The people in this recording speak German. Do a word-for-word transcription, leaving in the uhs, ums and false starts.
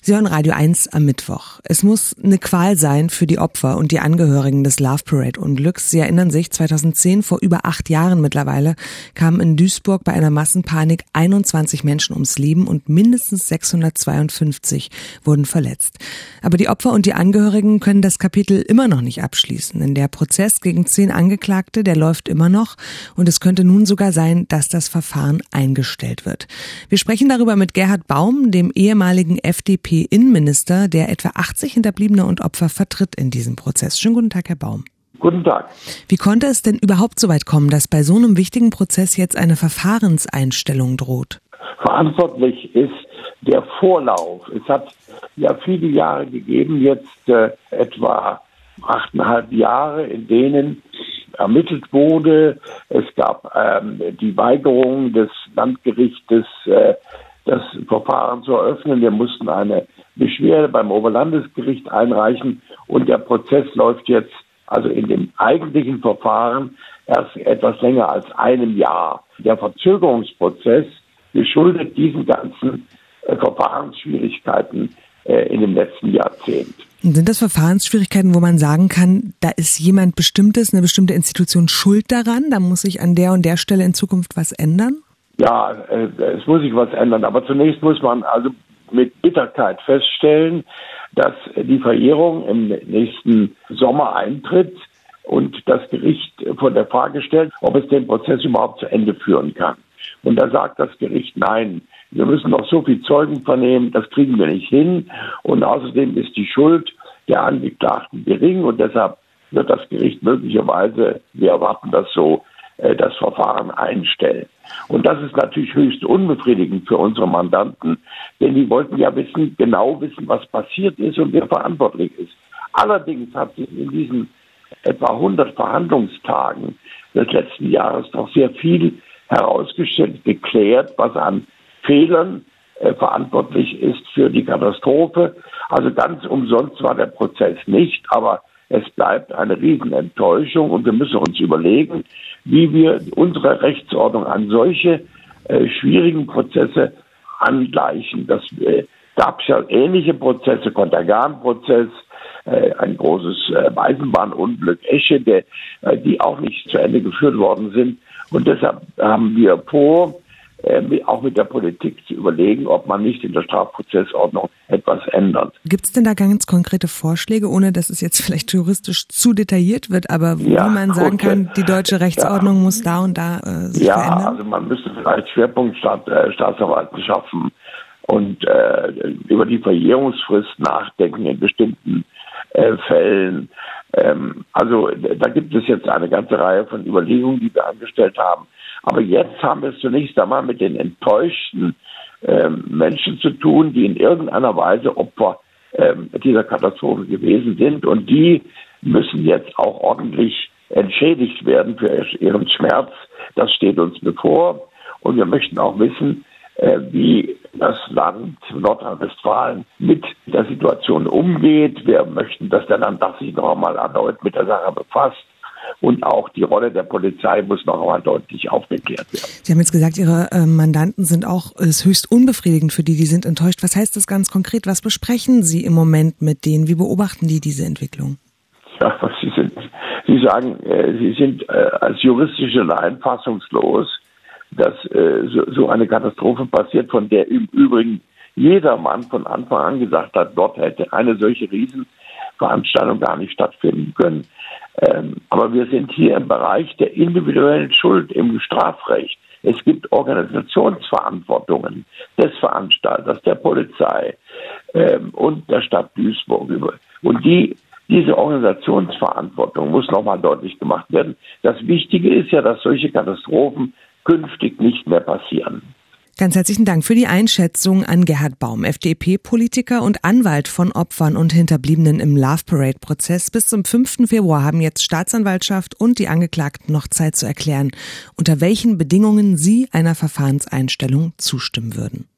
Sie hören Radio eins am Mittwoch. Es muss eine Qual sein für die Opfer und die Angehörigen des Love Parade-Unglücks. Sie erinnern sich, zweitausendzehn, vor über acht Jahren mittlerweile, kamen in Duisburg bei einer Massenpanik einundzwanzig Menschen ums Leben und mindestens sechshundertzweiundfünfzig wurden verletzt. Aber die Opfer und die Angehörigen können das Kapitel immer noch nicht abschließen. Denn der Prozess gegen zehn Angeklagte, der läuft immer noch. Und es könnte nun sogar sein, dass das Verfahren eingestellt wird. Wir sprechen darüber mit Gerhard Baum, dem ehemaligen F D P-Innenminister, der etwa achtzig Hinterbliebene und Opfer vertritt in diesem Prozess. Schönen guten Tag, Herr Baum. Guten Tag. Wie konnte es denn überhaupt so weit kommen, dass bei so einem wichtigen Prozess jetzt eine Verfahrenseinstellung droht? Verantwortlich ist der Vorlauf. Es hat ja viele Jahre gegeben, jetzt äh, etwa achteinhalb Jahre, in denen ermittelt wurde. Es gab ähm, die Weigerung des Landgerichtes, äh, das Verfahren zu eröffnen. Wir mussten eine Beschwerde beim Oberlandesgericht einreichen und der Prozess läuft jetzt also in dem eigentlichen Verfahren erst etwas länger als einem Jahr. Der Verzögerungsprozess geschuldet diesen ganzen äh, Verfahrensschwierigkeiten äh, in dem letzten Jahrzehnt. Sind das Verfahrensschwierigkeiten, wo man sagen kann, da ist jemand Bestimmtes, eine bestimmte Institution schuld daran, da muss sich an der und der Stelle in Zukunft was ändern? Ja, äh, es muss sich was ändern, aber zunächst muss man also mit Bitterkeit feststellen, dass die Verjährung im nächsten Sommer eintritt und das Gericht vor der Frage stellt, ob es den Prozess überhaupt zu Ende führen kann. Und da sagt das Gericht, nein, wir müssen noch so viel Zeugen vernehmen, das kriegen wir nicht hin. Und außerdem ist die Schuld der Angeklagten gering und deshalb wird das Gericht möglicherweise, wir erwarten das so, das Verfahren einstellen. Und das ist natürlich höchst unbefriedigend für unsere Mandanten, denn die wollten ja wissen, genau wissen, was passiert ist und wer verantwortlich ist. Allerdings hat sich in diesen etwa hundert Verhandlungstagen des letzten Jahres doch sehr viel herausgestellt, geklärt, was an Fehlern äh, verantwortlich ist für die Katastrophe. Also ganz umsonst war der Prozess nicht, aber es bleibt eine Riesenenttäuschung und wir müssen uns überlegen, wie wir unsere Rechtsordnung an solche äh, schwierigen Prozesse angleichen. Das äh, gab es ja ähnliche Prozesse, Kontergan-Prozess, äh, ein großes äh, Eisenbahnunglück, Esche, der, äh, die auch nicht zu Ende geführt worden sind. Und deshalb haben wir vor, äh, auch mit der Politik zu überlegen, ob man nicht in der Strafprozessordnung etwas ändert. Gibt es denn da ganz konkrete Vorschläge, ohne dass es jetzt vielleicht juristisch zu detailliert wird, aber wie ja, man sagen okay. kann, die deutsche Rechtsordnung ja. muss da und da äh, sich ja, verändern? Ja, also man müsste vielleicht Schwerpunktstaat, äh, Staatsanwalten schaffen und äh, über die Verjährungsfrist nachdenken in bestimmten äh, Fällen. Ähm, also da gibt es jetzt eine ganze Reihe von Überlegungen, die wir angestellt haben. Aber jetzt haben wir es zunächst einmal mit den enttäuschten ähm, Menschen zu tun, die in irgendeiner Weise Opfer ähm, dieser Katastrophe gewesen sind. Und die müssen jetzt auch ordentlich entschädigt werden für ihren Schmerz. Das steht uns bevor. Und wir möchten auch wissen, äh, wie das Land Nordrhein-Westfalen mit der Situation umgeht. Wir möchten, dass der Landtag sich noch einmal erneut mit der Sache befasst. Und auch die Rolle der Polizei muss noch einmal deutlich aufgeklärt werden. Sie haben jetzt gesagt, Ihre äh, Mandanten sind auch ist höchst unbefriedigend für die, die sind enttäuscht. Was heißt das ganz konkret? Was besprechen Sie im Moment mit denen? Wie beobachten die diese Entwicklung? Ja, Sie sind, Sie sagen, äh, Sie sind äh, als juristische Laien fassungslos, dass äh, so, so eine Katastrophe passiert, von der im Übrigen jedermann von Anfang an gesagt hat, dort hätte eine solche Riesenveranstaltung gar nicht stattfinden können. Ähm, aber wir sind hier im Bereich der individuellen Schuld im Strafrecht. Es gibt Organisationsverantwortungen des Veranstalters, der Polizei ähm, und der Stadt Duisburg. Und die, diese Organisationsverantwortung muss nochmal deutlich gemacht werden. Das Wichtige ist ja, dass solche Katastrophen künftig nicht mehr passieren. Ganz herzlichen Dank für die Einschätzung an Gerhard Baum, F D P-Politiker und Anwalt von Opfern und Hinterbliebenen im Love Parade-Prozess. Bis zum fünften Februar haben jetzt Staatsanwaltschaft und die Angeklagten noch Zeit zu erklären, unter welchen Bedingungen sie einer Verfahrenseinstellung zustimmen würden.